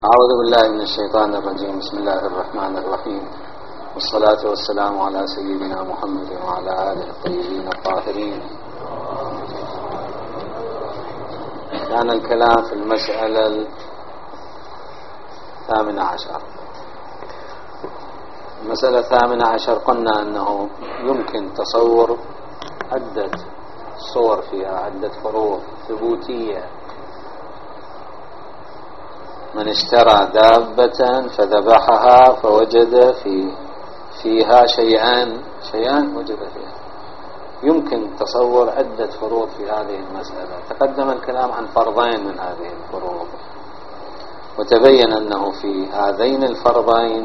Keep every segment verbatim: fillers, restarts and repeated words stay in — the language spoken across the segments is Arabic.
أعوذ بالله من الشيطان الرجيم. بسم الله الرحمن الرحيم، والصلاة والسلام على سيدنا محمد وعلى آله الطيبين الطاهرين. كان الكلام في المسألة الثامنة عشر. المسألة الثامنة عشر قلنا أنه يمكن تصور عدة صور فيها، عدة فروض ثبوتية. من اشترى دابة فذبحها فوجد في فيها شيئان شيئان وجد فيها. يمكن تصور عدة فروض في هذه المسألة. تقدم الكلام عن فرضين من هذه الفروض، وتبين أنه في هذين الفرضين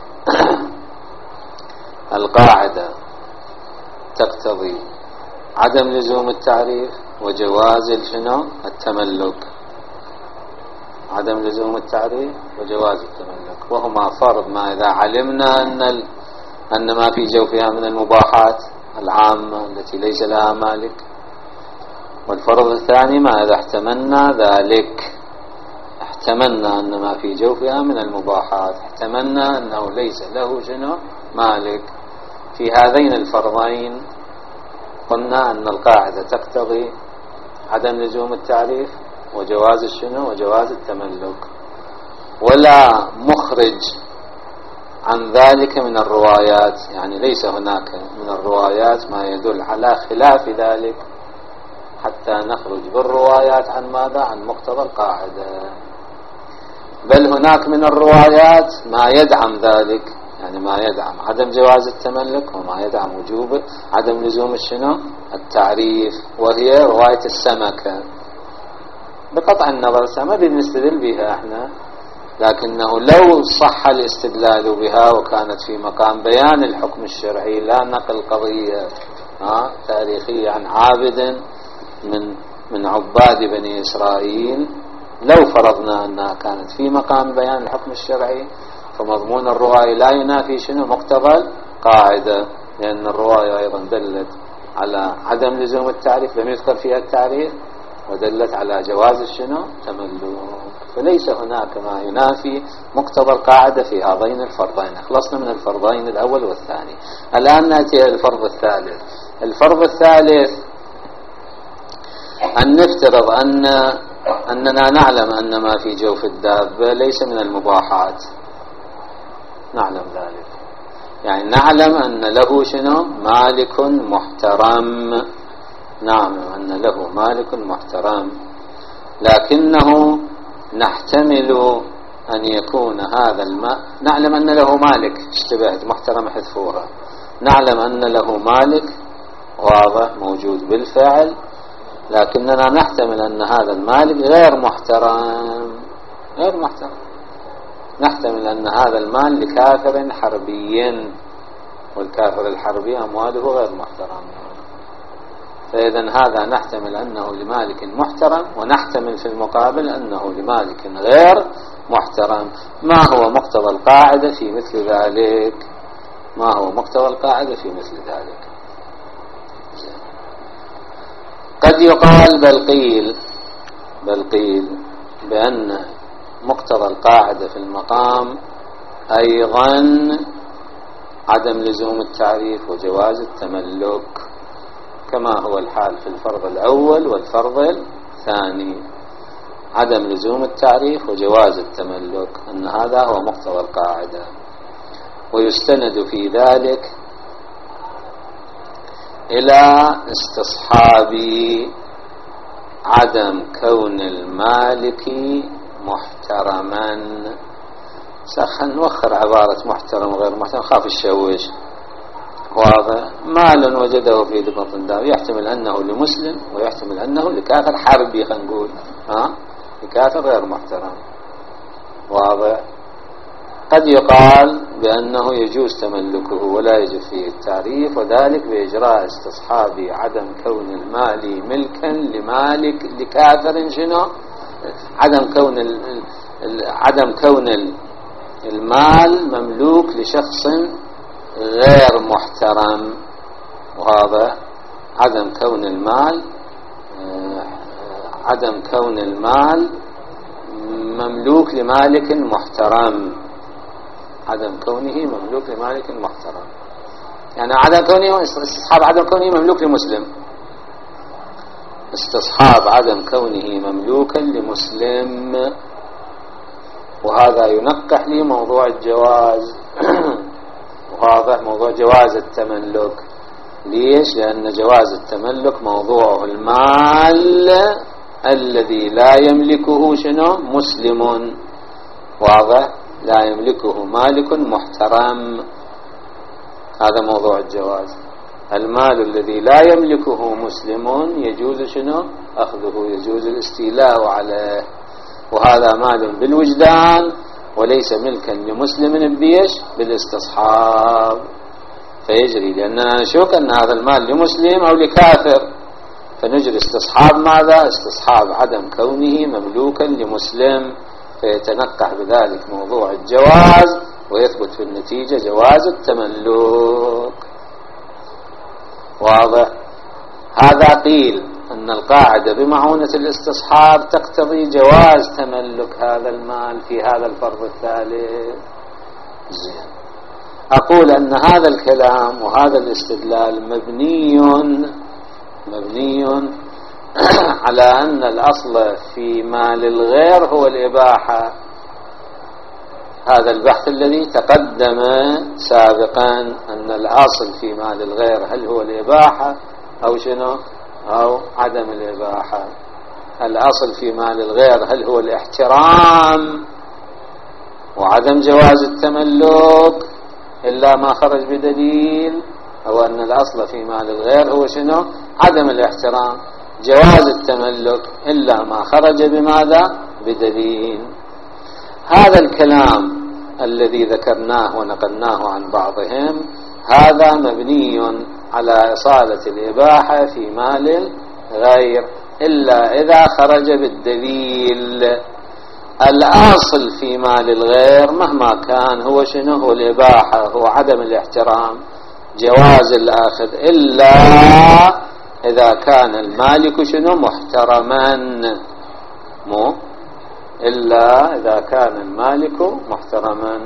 القاعدة تقتضي عدم لزوم التعريف وجواز شنو التملك. عدم لزوم التعريف وجواز التملك، وهما فرض ما إذا علمنا أن ال... أن ما في جوفها من المباحات العامة التي ليس لها مالك. والفرض الثاني ما إذا احتملنا ذلك، احتملنا أن ما في جوفها من المباحات، احتملنا أنه ليس له شنو مالك. في هذين الفرضين قلنا أن القاعدة تقتضي عدم لزوم التعريف وجواز الشنو وجواز التملك، ولا مخرج عن ذلك من الروايات. يعني ليس هناك من الروايات ما يدل على خلاف ذلك حتى نخرج بالروايات عن ماذا؟ عن مقتضى القاعدة. بل هناك من الروايات ما يدعم ذلك، يعني ما يدعم عدم جواز التملك وما يدعم وجوب عدم لزوم الشنو التعريف، وهي رواية السمكة. بقطع النظر ما بنستدل بها احنا، لكنه لو صح الاستدلال بها وكانت في مقام بيان الحكم الشرعي لا نقل قضية ها تاريخية عن عابد من من عباد بني إسرائيل، لو فرضنا أنها كانت في مقام بيان الحكم الشرعي فمضمون الرواية لا ينافي شنو مقتضى القاعدة، لأن الرواية أيضا دلت على عدم لزوم التعريف، لم يذكر فيها التعريف، ودلت على جواز الشنو تملك. فليس هناك ما ينافي مقتضى القاعدة في هذين الفرضين. خلصنا من الفرضين الأول والثاني. الآن نأتي إلى الفرض الثالث. الفرض الثالث أن نفترض أن أننا نعلم أن ما في جوف الدابة ليس من المباحات. نعلم ذلك، يعني نعلم أن له شنو مالك محترم. نعم أن له مالك محترم، لكنه نحتمل أن يكون هذا الماء، نعلم أن له مالك، اشتبهت محترم حذفوها، نعلم أن له مالك واضح موجود بالفعل، لكننا نحتمل أن هذا المالك غير محترم غير محترم نحتمل أن هذا المال لكافر حربي، والكافر الحربي أمواله غير محترم. فإذا هذا نحتمل أنه لمالك محترم، ونحتمل في المقابل أنه لمالك غير محترم. ما هو مقتضى القاعدة في مثل ذلك؟ ما هو مقتضى القاعدة في مثل ذلك؟ قد يقال بل قيل بل قيل بأن مقتضى القاعدة في المقام أيضا عدم لزوم التعريف وجواز التملك، كما هو الحال في الفرض الأول والفرض الثاني. عدم لزوم التعريف وجواز التملك، أن هذا هو مقتضى القاعدة. ويستند في ذلك إلى استصحاب عدم كون المالك محترما. سخن نوخر عبارة محترم غير محترم، خاف الشويش. واضح. مال وجده في بطن دار، يحتمل أنه لمسلم ويحتمل أنه لكافر حربي، خلينا نقول ها لكافر غير محترم. واضح. قد يقال بأنه يجوز تملكه ولا يجب فيه التعريف، وذلك بإجراء استصحاب عدم كون المال ملكا لمالك لكافر شنو عدم كون ال... عدم كون المال مملوك لشخص غير محترم. وهذا عدم كون المال عدم كون المال مملوك لمالك محترم، عدم كونه مملوك لمالك محترم، يعني عدم كونه استصحاب عدم كونه مملوك لمسلم، استصحاب عدم كونه مملوكا لمسلم، وهذا ينقح لي موضوع الجواز وهذا موضوع جواز التملك. ليش؟ لأن جواز التملك موضوعه المال الذي لا يملكه شنو؟ مسلم، واضح؟ لا يملكه مالك محترم، هذا موضوع الجواز. المال الذي لا يملكه مسلم يجوز شنو؟ أخذه، يجوز الاستيلاء عليه، وهذا مال بالوجدان وليس ملكا لمسلم بيش بالاستصحاب، فيجري لأننا نشك أن هذا المال لمسلم أو لكافر، فنجري استصحاب ماذا؟ استصحاب عدم كونه مملوكا لمسلم، فيتنقح بذلك موضوع الجواز ويثبت في النتيجة جواز التملك. واضح؟ هذا قيل أن القاعدة بمعونة الاستصحاب تقتضي جواز تملك هذا المال في هذا الفرض الثالث. زين، أقول أن هذا الكلام وهذا الاستدلال مبني مبني على أن الأصل في مال الغير هو الإباحة. هذا البحث الذي تقدم سابقا أن الأصل في مال الغير هل هو الإباحة أو شنو أو عدم الإباحة. الأصل في مال الغير هل هو الاحترام وعدم جواز التملك إلا ما خرج بدليل، أو أن الأصل في مال الغير هو شنو؟ عدم الاحترام، جواز التملك إلا ما خرج بماذا؟ بدليل. هذا الكلام الذي ذكرناه ونقلناه عن بعضهم هذا مبني على إصالة الإباحة في مال الغير إلا إذا خرج بالدليل. الأصل في مال الغير مهما كان هو شنو؟ هو الإباحة، هو عدم الاحترام، جواز الآخذ إلا إذا كان المالك شنو؟ محترما، مو إلا إذا كان المالك محترما.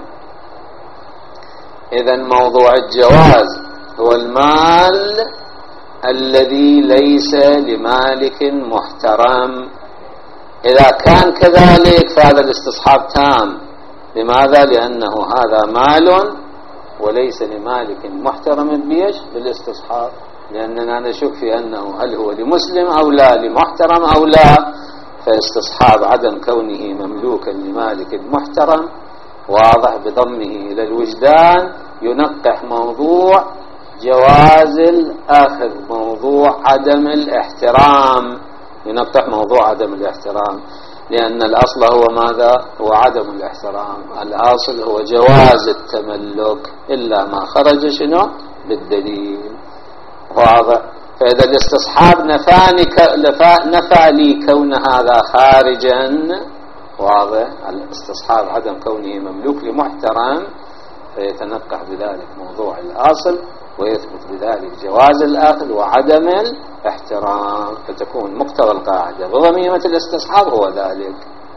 إذن موضوع الجواز هو المال الذي ليس لمالك محترم. إذا كان كذلك فهذا الاستصحاب تام. لماذا؟ لأنه هذا مال وليس لمالك محترم بيش بالاستصحاب، لأننا نشك في أنه هل هو لمسلم أو لا، لمحترم أو لا، فاستصحاب عدم كونه مملوكا لمالك محترم واضح بضمه إلى الوجدان ينقح موضوع جواز الأخذ، موضوع عدم الاحترام، ينقح موضوع عدم الاحترام، لأن الأصل هو ماذا؟ هو عدم الاحترام. الأصل هو جواز التملك إلا ما خرج شنو؟ بالدليل. واضح؟ فإذا الاستصحاب نفاني نفى لي كون هذا خارجا، واضح؟ الاستصحاب عدم كونه مملوك لمحترم، فيتنقح بذلك موضوع الأصل ويثبت بذلك جواز الأخذ وعدم الاحترام، فتكون مقتضى القاعدة بضميمة الاستصحاب هو ذلك.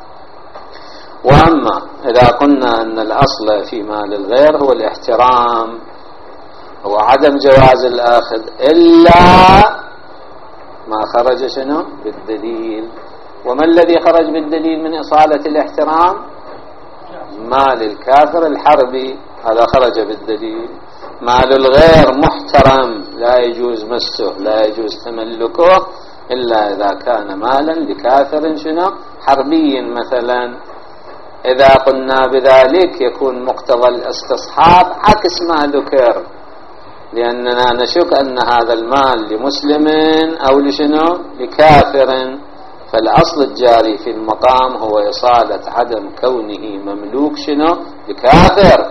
وأما إذا قلنا أن الأصل في مال الغير هو الاحترام وعدم جواز الأخذ إلا ما خرج شنو؟ بالدليل. وما الذي خرج بالدليل من إصالة الاحترام؟ مال الكافر الحربي، هذا خرج بالدليل. مال الغير محترم لا يجوز مسه، لا يجوز تملكه إلا إذا كان مالا لكافر شنو؟ حربي مثلا. إذا قلنا بذلك يكون مقتضى الاستصحاب عكس ما ذكر، لأننا نشك أن هذا المال لمسلم أو لشنو؟ لكافر، فالأصل الجاري في المقام هو إصالة عدم كونه مملوك شنو؟ لكافر،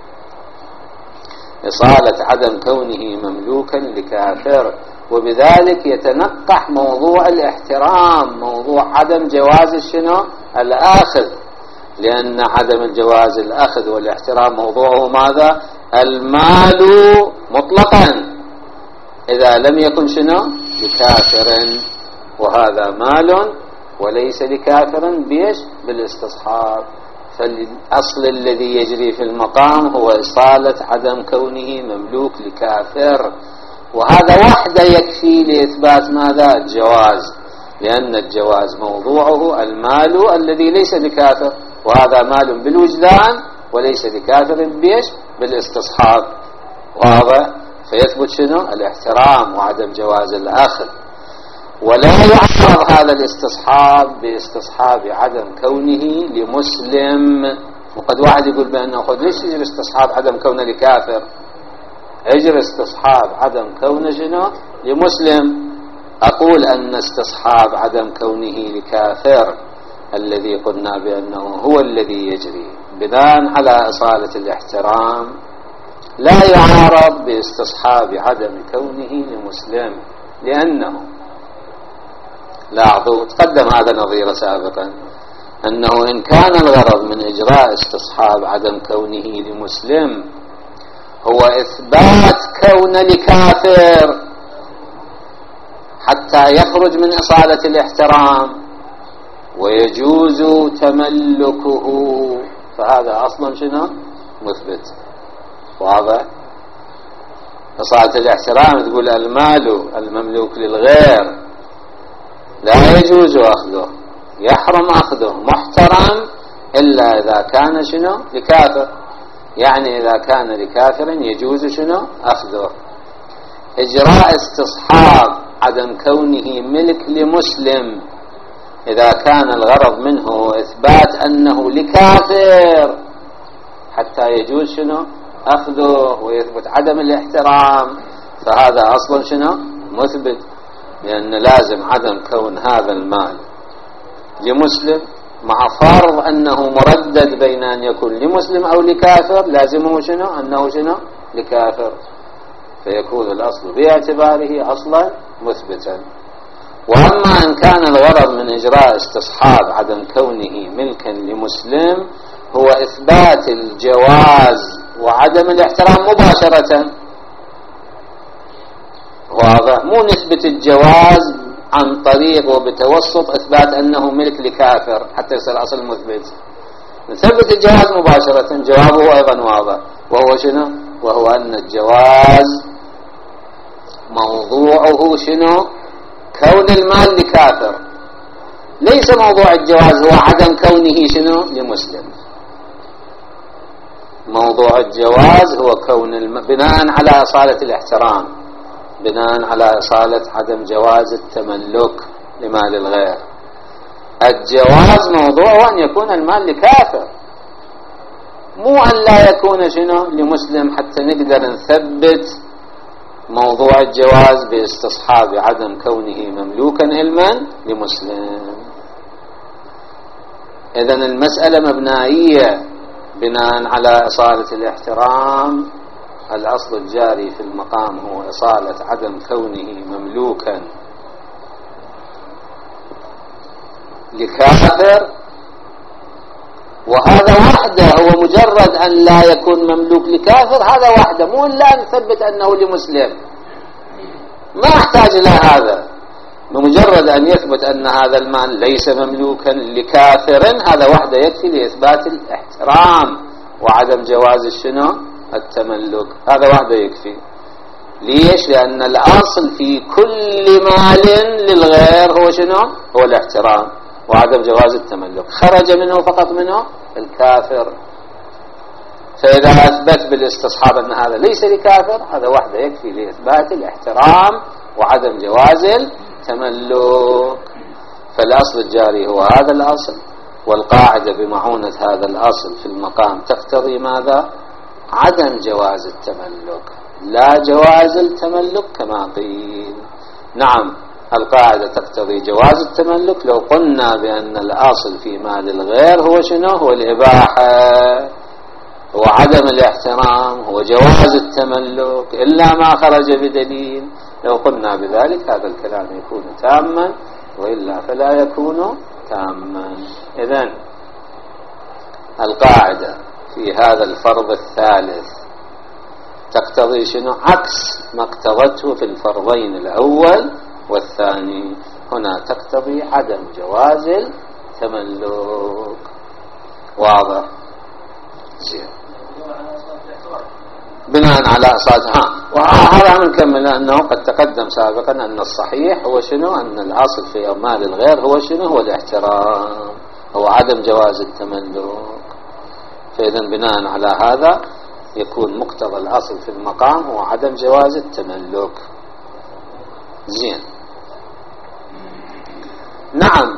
إصالة عدم كونه مملوكا لكافر، وبذلك يتنقح موضوع الاحترام، موضوع عدم جواز شنو؟ الأخذ، لأن عدم الجواز الأخذ والاحترام موضوعه ماذا؟ المال مطلقا إذا لم يكن شنو؟ لكافر، وهذا مال وليس لكافر بيش بالاستصحاب. فالأصل الذي يجري في المقام هو إصالة عدم كونه مملوك لكافر، وهذا وحده يكفي لإثبات ماذا؟ الجواز، لأن الجواز موضوعه المال الذي ليس لكافر، وهذا مال بالوجدان وليس لكافر بيش بالاستصحاب. واضح؟ فيثبت شنو؟ الاحترام وعدم جواز الأخذ. ولا يعرض هذا الاستصحاب باستصحاب عدم كونه لمسلم. وقد واحد يقول بأنه خذ ليش يجري استصحاب عدم كونه لكافر؟ يجري استصحاب عدم كونه شنو؟ لمسلم. أقول أن استصحاب عدم كونه لكافر الذي قلنا بأنه هو الذي يجري بناء على إصالة الاحترام لا يعارض باستصحاب عدم كونه لمسلم، لأنه لاحظوا تقدم هذا نظير سابقا أنه إن كان الغرض من إجراء استصحاب عدم كونه لمسلم هو إثبات كون لكافر حتى يخرج من إصالة الاحترام ويجوز تملكه، فهذا أصلا شنو؟ مثبت. واضح؟ إصالة الاحترام تقول المال المملوك للغير لا يجوز أخذه، يحرم أخذه، محترم إلا إذا كان شنو؟ لكافر. يعني إذا كان لكافر يجوز شنو؟ أخذه. إجراء استصحاب عدم كونه ملك لمسلم إذا كان الغرض منه إثبات أنه لكافر حتى يجوز شنو؟ أخذه ويثبت عدم الاحترام، فهذا أصلا شنو؟ مثبت، لأن لازم عدم كون هذا المال لمسلم مع فرض أنه مردد بين أن يكون لمسلم أو لكافر، لازمه شنو؟ أنه شنو؟ لكافر، فيكون الأصل باعتباره أصلا مثبتا. وأما إن كان الغرض من إجراء استصحاب عدم كونه ملكا لمسلم هو إثبات الجواز وعدم الاحترام مباشرة، واضح؟ مو نثبت الجواز عن طريق وبتوسط إثبات أنه ملك لكافر حتى يصير أصل مثبت. نثبت الجواز مباشرة، جوابه أيضا واضح، وهو شنو؟ وهو أن الجواز موضوعه شنو؟ كون المال لكافر، ليس موضوع الجواز هو عدم كونه شنو؟ لمسلم. موضوع الجواز هو كون الم... بناء على إصالة الاحترام، بناء على إصالة عدم جواز التملك لمال الغير. الجواز موضوعه أن يكون المال لكافر، مو أن لا يكون شنو؟ لمسلم، حتى نقدر نثبت موضوع الجواز باستصحاب عدم كونه مملوكا علما لمسلم. إذن المسألة مبنائية بناء على إصالة الاحترام. الأصل الجاري في المقام هو إصالة عدم كونه مملوكا لكافر، وهذا وحده هو مجرد أن لا يكون مملوك لكافر، هذا وحده، مو لا نثبت أنه لمسلم، ما أحتاج إلى هذا. بمجرد أن يثبت أن هذا المال ليس مملوكا لكافر هذا وحده يكفي لإثبات الاحترام وعدم جواز الشنو؟ التملك، هذا وحده يكفي. ليش؟ لأن الأصل في كل مال للغير هو شنو؟ هو الاحترام وعدم جواز التملك، خرج منه فقط منه الكافر. فإذا أثبت بالاستصحاب أن هذا ليس لكافر هذا وحده يكفي لإثبات الاحترام وعدم جواز التملك. فالأصل الجاري هو هذا الأصل، والقاعدة بمعونة هذا الأصل في المقام تقتضي ماذا؟ عدم جواز التملك، لا جواز التملك كما قيل. نعم، القاعدة تقتضي جواز التملك لو قلنا بأن الأصل في مال الغير هو شنو؟ هو الإباحة، هو عدم الاحترام، هو جواز التملك، إلا ما خرج بدليل. لو قلنا بذلك هذا الكلام يكون تاما، وإلا فلا يكون تاما. إذن القاعدة في هذا الفرض الثالث تقتضي شنو؟ عكس ما اقتضته في الفرضين الأول والثاني. هنا تقتضي عدم جواز التملك. واضح؟ زين. بناء على أصالتها، وهذا نكمل أنه قد تقدم سابقا أن الصحيح هو شنو؟ أن الأصل في مال الغير هو شنو؟ هو الاحترام، هو عدم جواز التملك. فإذا بناء على هذا يكون مقتضى الأصل في المقام هو عدم جواز التملك. زين. نعم،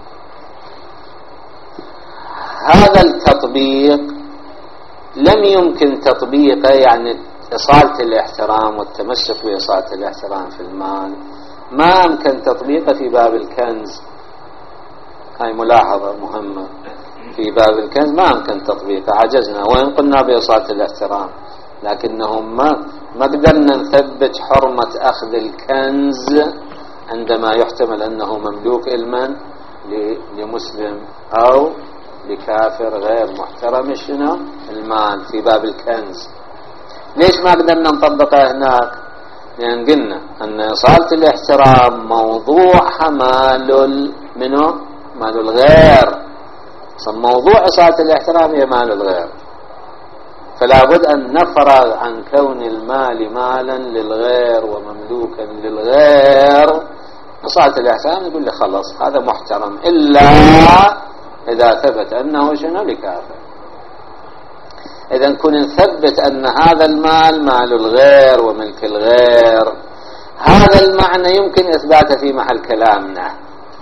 هذا التطبيق لم يمكن تطبيقه، يعني إصالة الاحترام والتمسك بإصالة الاحترام في المال ما أمكن تطبيقه في باب الكنز. هاي ملاحظة مهمة، في باب الكنز ما أمكن تطبيقه، عجزنا وإن قلنا بإصالة الاحترام، لكنهم ما ما قدرنا نثبت حرمة أخذ الكنز عندما يحتمل أنه مملوك المن لمسلم أو لكافر غير محترم شنو المال في باب الكنز. ليش ما قدرنا نطبقه هناك؟ لأن قلنا أن إصالة الاحترام موضوعها مال منه مال الغير، موضوع إصالة الاحترام هي مال الغير، فلا بد أن نفرغ عن كون المال مالا للغير ومملوكا للغير. إصالة الاحترام يقول لي خلص هذا محترم إلا إذا ثبت أنه شنو لكافر. إذا كنا نثبت أن هذا المال مال الغير وملك الغير، هذا المعنى يمكن إثباته في محل كلامنا،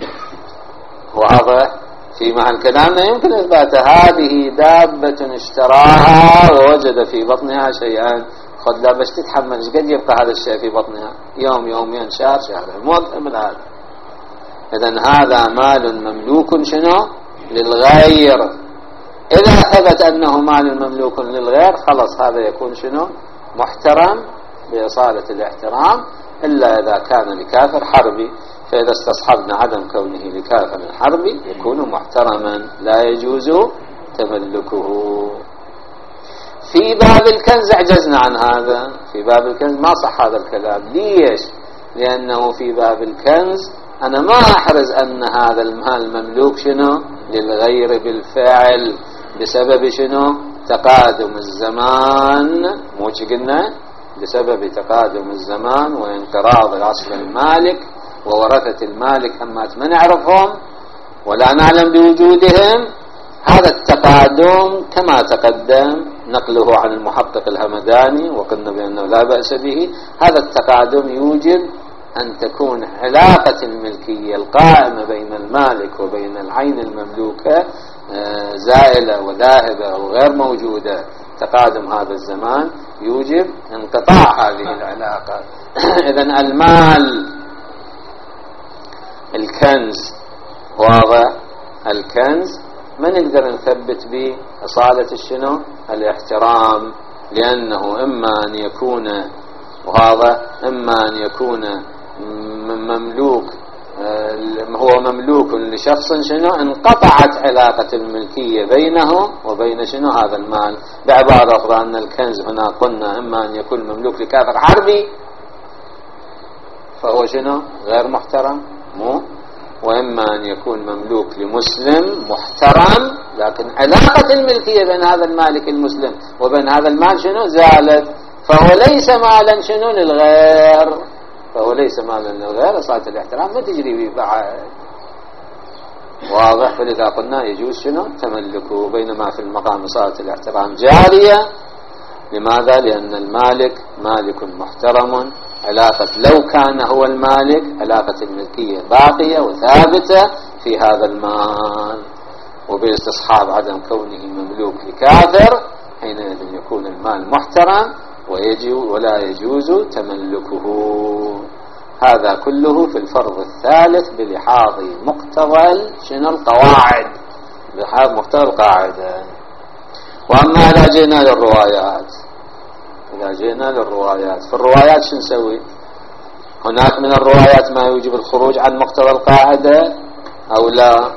واضح؟ في محل كلامنا يمكن إثباته. هذه دابة اشتراها ووجد في بطنها شيئا، خذ لا بس تتحمل ايش قد يبقى هذا الشيء في بطنها؟ يوم يومين شهر شهرين، مو أكثر من هذا. إذن هذا مال مملوك شنو للغير. إذا ثبت أنه مال مملوك للغير خلص هذا يكون شنو محترم بإصالة الاحترام، إلا إذا كان لكافر حربي، فإذا استصحبنا عدم كونه لكافر حربي يكون محترما لا يجوز تملكه. في باب الكنز عجزنا عن هذا، في باب الكنز ما صح هذا الكلام. ليش؟ لأنه في باب الكنز أنا ما أحرز أن هذا المال مملوك شنو للغير بالفعل، بسبب شنو تقادم الزمان، مو قلنا بسبب تقادم الزمان وانقراض أصل المالك وورثة المالك أما ما نعرفهم ولا نعلم بوجودهم. هذا التقادم كما تقدم نقله عن المحقق الهمداني وقلنا بأنه لا بأس به. هذا التقادم يوجب أن تكون علاقة الملكية القائمة بين المالك وبين العين المملوكة زائلة وذاهبة وغير موجودة. تقادم هذا الزمان يوجب انقطاع هذه العلاقة. إذن المال الكنز، واضح؟ الكنز ما نقدر نثبت به إصالة الشنو الاحترام، لأنه إما أن يكون وهذا إما أن يكون مملوك، هو مملوك لشخص شنو انقطعت علاقة الملكية بينه وبين شنو هذا المال. بعبارة أخرى أن الكنز هنا قلنا إما أن يكون مملوك لكافر حربي فهو شنو غير محترم، مو، وإما أن يكون مملوك لمسلم محترم لكن علاقة الملكية بين هذا المالك المسلم وبين هذا المال شنو زالت، فهو ليس مالا شنو للغير، فهو ليس مالا للغير. إصالة الاحترام ما تجري به بعد، واضح؟ فلذا قلنا يجوز شنو تملكه، بينما في المقام إصالة الاحترام جارية. لماذا؟ لأن المالك مالك محترم، علاقة لو كان هو المالك علاقة الملكية باقية وثابتة في هذا المال، وباستصحاب عدم كونه مملوك لكافر حينئذ يكون المال محترم ويجي ولا يجوز تملكه. هذا كله في الفرض الثالث بلحاظ مقتضى شنو القواعد، بلحاظ مقتضى القاعدة. وأما إذا جينا للروايات، إذا جينا للروايات في الروايات شو نسوي؟ هناك من الروايات ما يوجب الخروج عن مقتضى القاعدة أو لا؟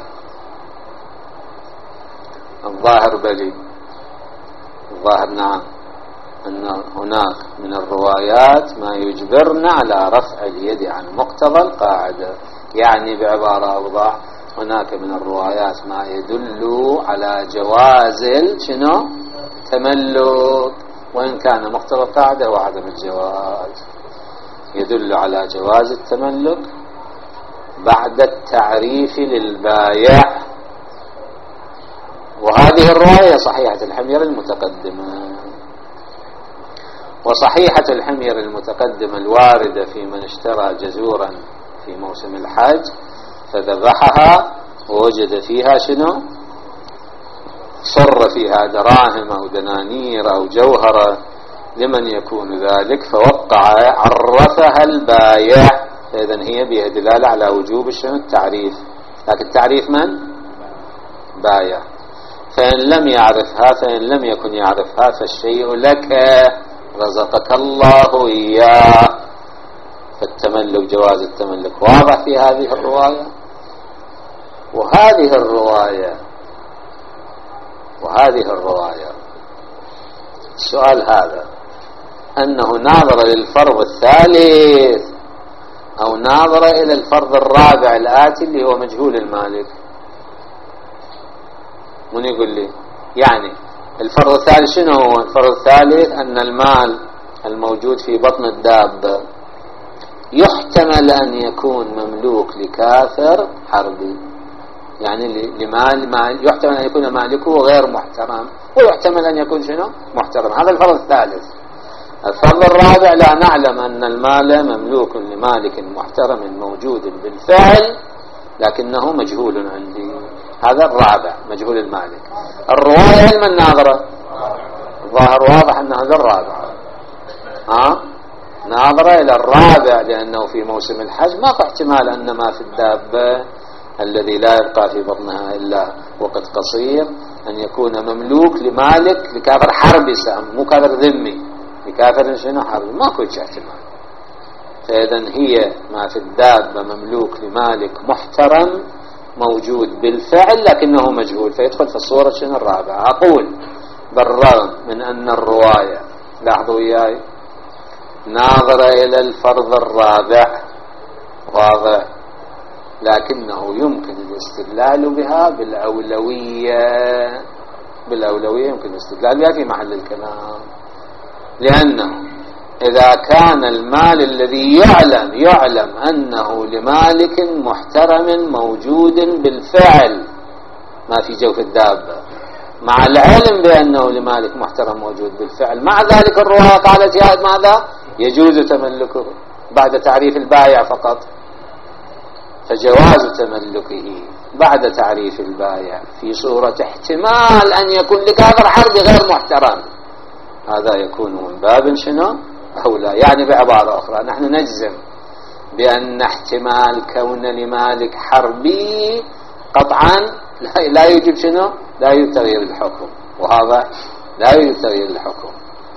الظاهر بلي، الظاهر نعم أن هناك من الروايات ما يجبرنا على رفع اليد عن مقتضى القاعدة. يعني بعبارة أوضح هناك من الروايات ما يدل على جواز شنو تملك، وإن كان مقتضى القاعدة هو عدم الجواز. يدل على جواز التملك بعد التعريف للبايع، وهذه الرواية صحيحة الحمير المتقدمة. وصحيحة الحمير المتقدمة الواردة في من اشترى جزورا في موسم الحج فذبحها ووجد فيها شنو صر فيها دراهم أو دنانير أو جوهرة لمن يكون ذلك فوقع عرفها البايع، إذن هي بها دلالة على وجوب شنو التعريف، لكن التعريف من بايع. فإن لم يعرفها فإن لم يكن يعرفها فالشيء لك رزقك الله إياه. فالتملك جواز التملك واضح في هذه الرواية. وهذه الرواية وهذه الرواية السؤال هذا أنه ناظر للفرض الثالث أو ناظر إلى الفرض الرابع الآتي اللي هو مجهول المالك؟ من يقول لي؟ يعني الفرض الثالث شنو هو؟ الفرض الثالث أن المال الموجود في بطن الدابة يحتمل أن يكون مملوك لكافر حربي، يعني لمال مال يحتمل أن يكون مالكه غير محترم، ويحتمل أن يكون شنو محترم. هذا الفرض الثالث. الفرض الرابع لا نعلم أن المال مملوك لمالك محترم موجود بالفعل لكنه مجهول عندي. هذا الرابع مجهول المالك. الرواية علم الناظرة الظاهر واضح أن هذا الرابع ها ناظرة إلى الرابع، لأنه في موسم الحج ماكو احتمال أن ما في الدابة الذي لا يبقى في بطنها إلا وقت قصير أن يكون مملوك لمالك لكافر حربي سام، مو كافر ذمي، لكافر شنو حربي، ماكو احتمال. فإذن هي ما في الدابة مملوك لمالك محترم موجود بالفعل لكنه مجهول، فيدخل في الصورة شنو الرابعة. أقول بالرغم من أن الرواية لاحظوا وياي ناظرة إلى الفرض الرابع واضح، لكنه يمكن الاستدلال بها بالأولوية بالأولوية يمكن الاستدلال بها في محل الكلام، لأنه إذا كان المال الذي يعلم يعلم أنه لمالك محترم موجود بالفعل ما في جوف الدابة، مع العلم بأنه لمالك محترم موجود بالفعل، مع ذلك الرواية قالت يا ماذا يجوز تملكه بعد تعريف البائع فقط. فجواز تملكه بعد تعريف البائع في صورة احتمال أن يكون لكافر حربي غير محترم، هذا يكون من باب شنو أولى. يعني بعبارة أخرى نحن نجزم بأن احتمال كون لمالك حربي قطعا لا يجب شنو لا يجب تغيير الحكم، وهذا لا يجب تغيير الحكم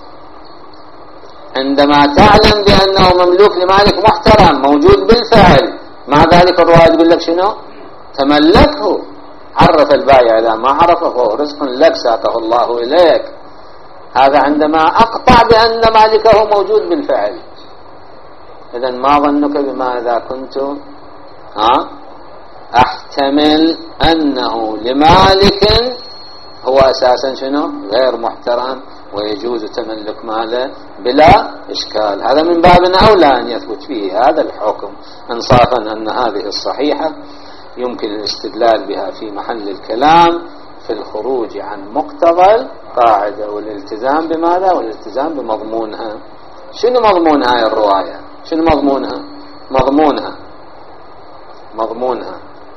عندما تعلم بأنه مملوك لمالك محترم موجود بالفعل، مع ذلك الرواية تقول لك شنو تملكه. عرف البائع إذا ما عرفه فهو رزق لك ساقه الله إليك. هذا عندما أقطع بأن مالكه موجود بالفعل. إذن ما ظنك بما إذا كنت ها أحتمل أنه لمالك هو أساسا شنو غير محترم ويجوز تملك ماله بلا إشكال. هذا من باب أولى أن يثبت فيه هذا الحكم انصافا أن هذه الصحيحة يمكن الاستدلال بها في محل الكلام في الخروج عن مقتضى القاعدة والالتزام بماذا والالتزام بمضمونها. شنو مضمون هاي الرواية؟ شنو مضمونها؟ مضمونها مضمونها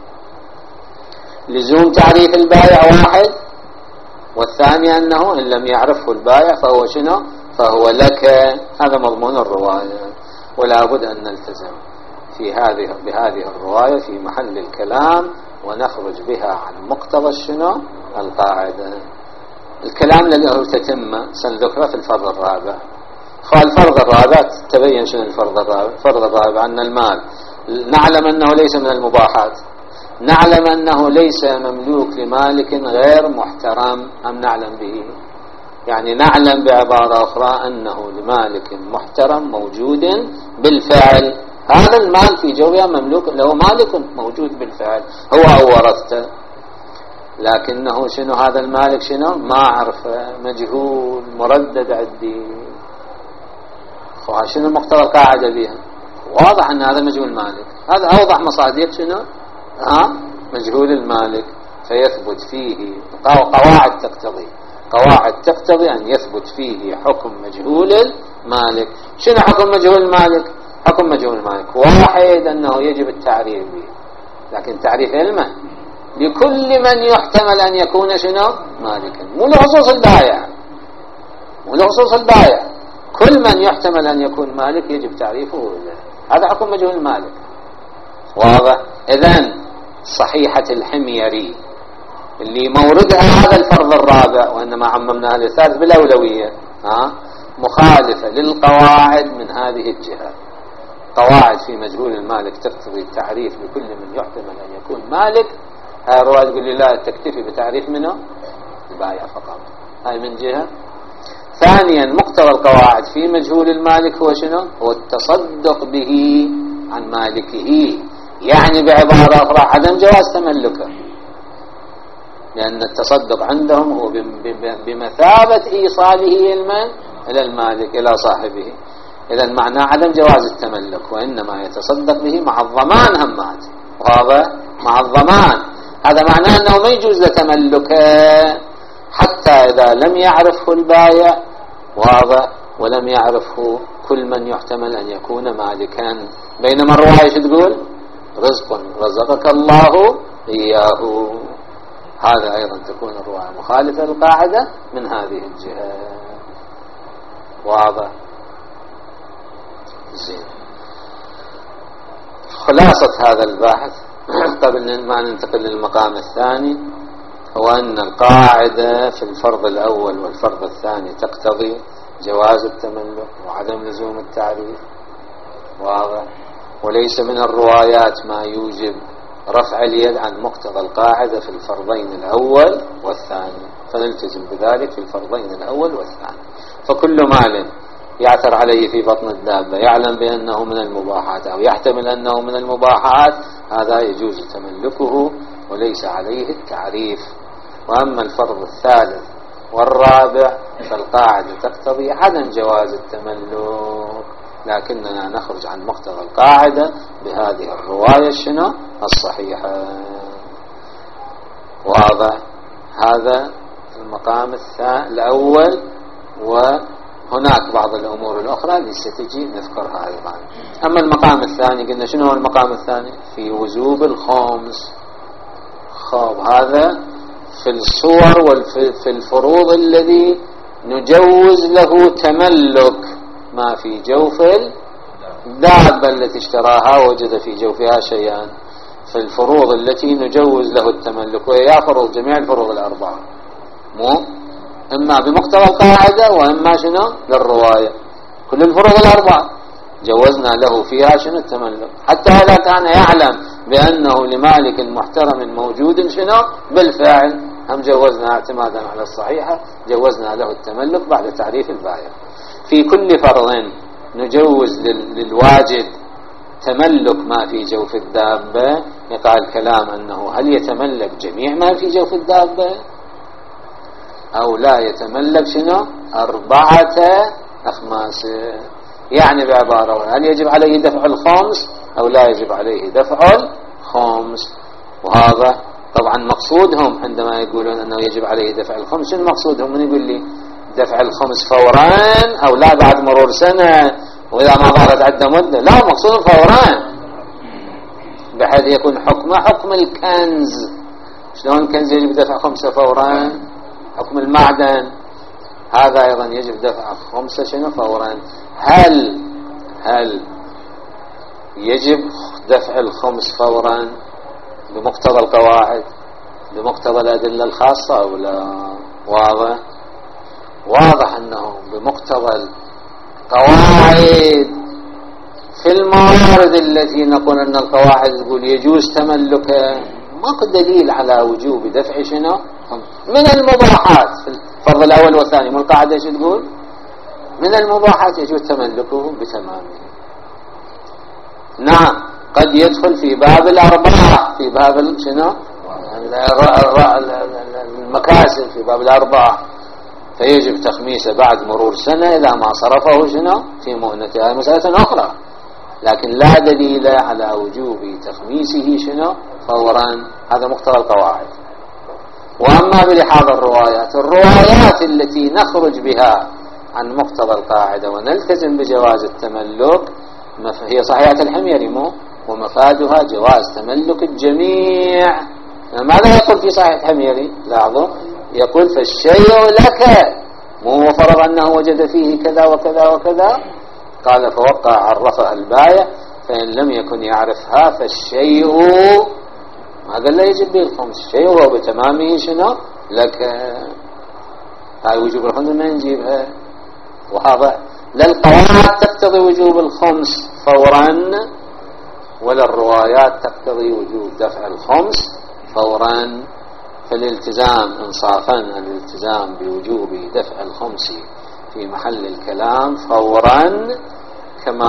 لزوم تعريف البائع واحد، والثاني أنه إن لم يعرفه البائع فهو شنو فهو لك. هذا مضمون الرواية، ولا بد أن نلتزم في هذه بهذه الرواية في محل الكلام ونخرج بها عن مقتضى شنو القاعدة. الكلام له تتم سنذكره في الفرض الرابع. فالفرض الرابع تبين شنو الفرض الرابع. الفرض الرابع أن المال نعلم أنه ليس من المباحات، نعلم أنه ليس مملوك لمالك غير محترم، أم نعلم به؟ يعني نعلم بعبارة أخرى أنه لمالك محترم موجود بالفعل، هذا المال في جوفها مملوك له، مالك موجود بالفعل، هو أورثته، لكنه شنو هذا المالك؟ شنو؟ ما أعرفه، مجهول، مردد عندي. شنو مقتضى القاعدة بها؟ واضح أن هذا مجهول المالك، هذا أوضح مصادق شنو؟ ها؟ مجهول المالك، فيثبت فيه قواعد تقتضي قواعد تقتضي أن يثبت فيه حكم مجهول المالك. شنو حكم مجهول المالك؟ حكم مجهول المالك واحد، أنه يجب التعريف به، لكن تعريف علمه لكل من يحتمل أن يكون شنو؟ مالكا، مو لخصوص البائع، مو لخصوص البائع، كل من يحتمل أن يكون مالك يجب تعريفه له. هذا حكم مجهول المالك. واضح؟ إذن صحيحة الحميري اللي موردها هذا الفرض الرابع، وإنما عممناها للثالث بالأولوية، ها؟ مخالفة للقواعد من هذه الجهة. قواعد في مجهول المالك تقتضي التعريف لكل من يحتمل أن يكون مالك. هاي الرواية تقول لي لا تكتفي بتعريف منه البائع فقط، هاي من جهة. ثانيا مقتضى القواعد في مجهول المالك هو شنو؟ هو التصدق به عن مالكه، يعني بعبارة أخرى عدم جواز تملكه، لأن التصدق عندهم هو بمثابة إيصاله المال إلى المالك إلى صاحبه. إذا معناه عدم جواز التملك، وإنما يتصدق به مع الضمان همات، وهذا مع الضمان، هذا معناه أنه ما يجوز تملكه حتى إذا لم يعرفه البائع، وهذا ولم يعرفه كل من يحتمل أن يكون مالكا. بينما الرواية شو تقول؟ رزق رزقك الله إياه. هذا أيضا تكون الرواية مخالفة للقاعدة من هذه الجهة. واضح؟ زين. خلاصة هذا البحث قبل ما ننتقل للمقام الثاني هو أن القاعدة في الفرض الأول والفرض الثاني تقتضي جواز التملك وعدم لزوم التعريف. واضح؟ وليس من الروايات ما يوجب رفع اليد عن مقتضى القاعدة في الفرضين الأول والثاني، فنلتزم بذلك في الفرضين الأول والثاني. فكل مال يعثر عليه في بطن الدابة يعلم بأنه من المباحات أو يحتمل أنه من المباحات، هذا يجوز تملكه وليس عليه التعريف. وأما الفرض الثالث والرابع فالقاعدة تقتضي عدم جواز التملك، لكننا نخرج عن مقتضى القاعدة بهذه الرواية شنو؟ الصحيحة. واضح؟ هذا المقام الأول، وهناك بعض الأمور الأخرى اللي ستجي نذكرها أيضا. أما المقام الثاني قلنا شنو هو المقام الثاني؟ في وجوب الخمس. خاب هذا في الصور وفي الفروض الذي نجوز له تملك ما في جوف الدابة التي اشتراها وجد في جوفها شيئا، في الفروض التي نجوز له التملك، وهي فروض جميع الفروض الأربعة، مو إما بمقتضى القاعدة وإما شنو للرواية. كل الفروض الأربعة جوزنا له فيها شنو التملك، حتى إذا كان يعلم بأنه لمالك محترم موجود شنو بالفعل، هم جوزنا اعتمادا على الصحيحة جوزنا له التملك بعد تعريف البائع. في كل فرض نجوز للواجد تملك ما في جوف الدابة، يقال كلام أنه هل يتملك جميع ما في جوف الدابة أو لا يتملك شنو أربعة أخماس، يعني بعبارة هل يجب عليه دفع الخمس أو لا يجب عليه دفع الخمس. وهذا طبعا مقصودهم عندما يقولون أنه يجب عليه دفع الخمس، شنو مقصودهم؟ من يقول لي دفع الخمس فورا أو لا بعد مرور سنة وإذا ما ظهرت عدة مدة؟ لا، مقصود فورا، بحيث يكون حكمه حكم الكنز. شلون الكنز يجب دفع خمسة فورا؟ حكم المعدن هذا أيضا يجب دفع خمسة شنو فورا. هل هل يجب دفع الخمس فورا بمقتضى القواعد بمقتضى الأدلة الخاصة أو لا؟ واضح؟ واضح أنه بمقتضى القواعد في الموارد التي نقول أن القواعد تقول يجوز تملكها، ماكو دليل على وجوب دفع شنو من المباحات في الفرض الأول والثاني. من القاعدة ايش تقول؟ من المباحات يجوز تملكه بتمامه. نعم قد يدخل في باب الأربعة، في باب شنو المكاسب، في باب الأربعة، فيجب تخميسه بعد مرور سنة إذا ما صرفه شنو في مؤنته. هذه مسألة أخرى، لكن لا دليل على وجوب تخميسه شنو فورا. هذا مقتضى القواعد. وأما بلحاظ الروايات، الروايات التي نخرج بها عن مقتضى القاعدة ونلتزم بجواز التملك هي صحيحة الحميري مو ومفادها جواز تملك الجميع. ماذا يقول في صحيح الحميري؟ لاحظوا يقول فالشيء لك، مو فرض أنه وجد فيه كذا وكذا وكذا، قال فوقع عرفها البايع، فإن لم يكن يعرفها فالشيء ما قال لا يجب به الخمس، الشيء هو بتمامه شنو لك. هاي وجوب الخمس ما نجيبها وهذا لا القواعد تقتضي وجوب الخمس فورا ولا الروايات تقتضي وجوب دفع الخمس فورا. فالالتزام انصافا الالتزام بوجوب دفع الخمس في محل الكلام فورا كما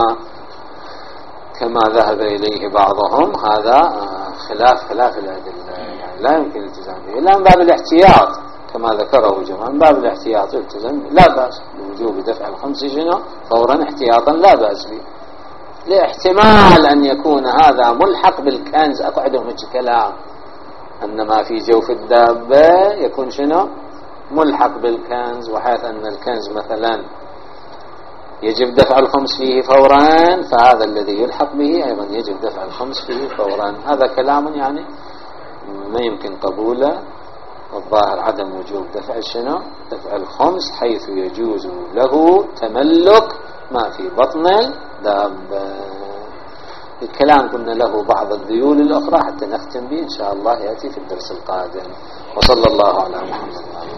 كما ذهب إليه بعضهم، هذا خلاف خلاف الأدلة، يعني لا يمكن الالتزام به إلا من باب الاحتياط كما ذكره جماعة، من باب الاحتياط الالتزام لا بأس بوجوب دفع الخمس شنو فورا احتياطا لا بأس به، لاحتمال أن يكون هذا ملحق بالكنز. أكو عندهم كلام أن ما في جوف الدابة يكون شنو ملحق بالكنز، وحيث أن الكنز مثلا يجب دفع الخمس فيه فورا، فهذا الذي يلحق به أيضا يجب دفع الخمس فيه فورا. هذا كلام يعني ما يمكن قبوله، والظاهر عدم وجوب دفع شنو دفع الخمس حيث يجوز له تملك ما في بطن الدابة. الكلام قلنا له بعض الذيول الأخرى حتى نختم به إن شاء الله يأتي في الدرس القادم. وصلى الله على محمد.